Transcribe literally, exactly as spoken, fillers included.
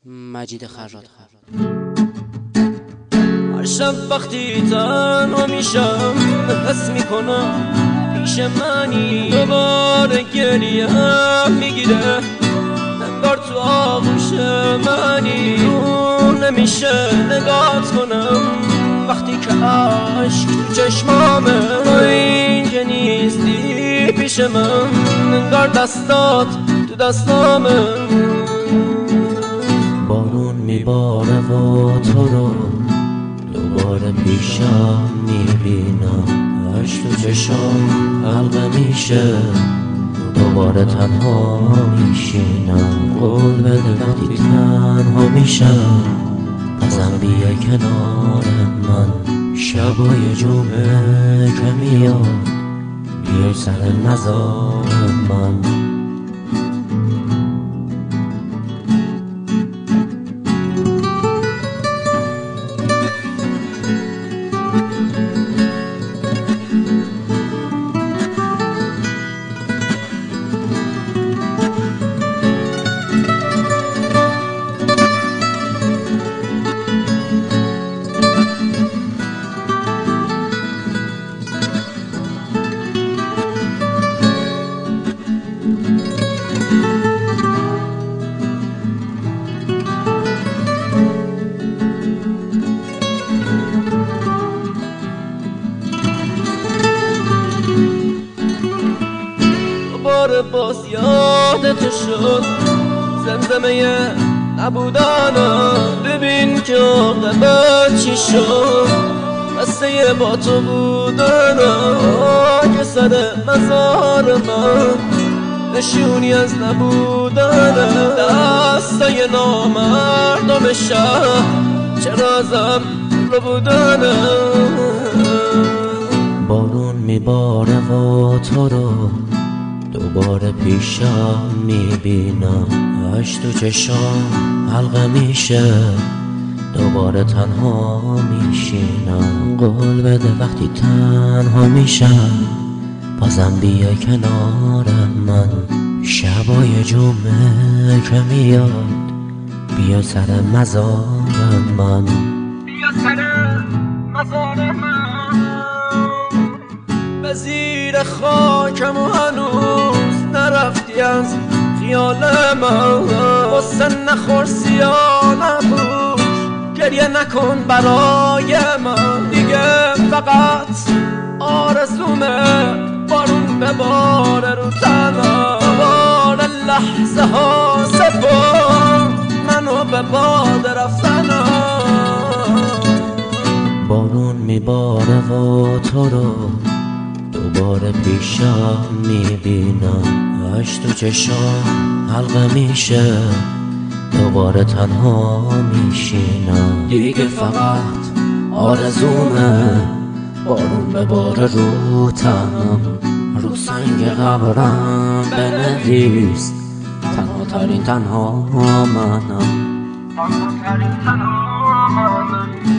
مجید خرادخر. هر شب وقتی تنها میشم حس میکنم پیش منی، دوباره گریه هم میگیره انگار تو آغوش منی. رو نمیشه نگات کنم وقتی که عشق تو چشمامه، تو اینجا نیستی پیش من انگار دستات تو دستامه. بارون میباره و تو رو دوباره پیشم میبینم، عشق تو چشام حلقه میشه دوباره تنها میشینم. قول بده وقتی تنها میشم بازم بیا کنار من، شبای جمعه که میاد بیای سر مزار من. دوباره باز یادت شد زمزمه نبودنم، ببین که عاقبت چی شد بسته با تو بودنم. که سر مزار من نشونی از نبودنم، دستای نامردم شهر چرا ازم رو بودنم. بارون میباره و تو رو دوباره پیشم میبینم، عشق تو چشام حلقه میشه دوباره تنها میشینم. قول بده وقتی تنها میشم بازم بیا کنار من، شبای جمعه که میاد بیا سر مزار من. بیا سر مزار من، به زیر خاکم و هنوز نرفتی از خیال من. غصه نخور سیاه نپوش گریه نکن برای من، دیگه فقط آرزومه بارون بباره رو تنم. بار لحظه ها سپار منو به باد رفتنم. بارون میباره و تو رو دوباره پیشم میبینم، عشق تو چشام حلقه میشه دوباره تنها میشینم. دیگه فقط آرزومه بارون بباره رو تنم، رو سنگ قبرم بنویس تنها ترین تنها منم. تنها ترین تنها منم.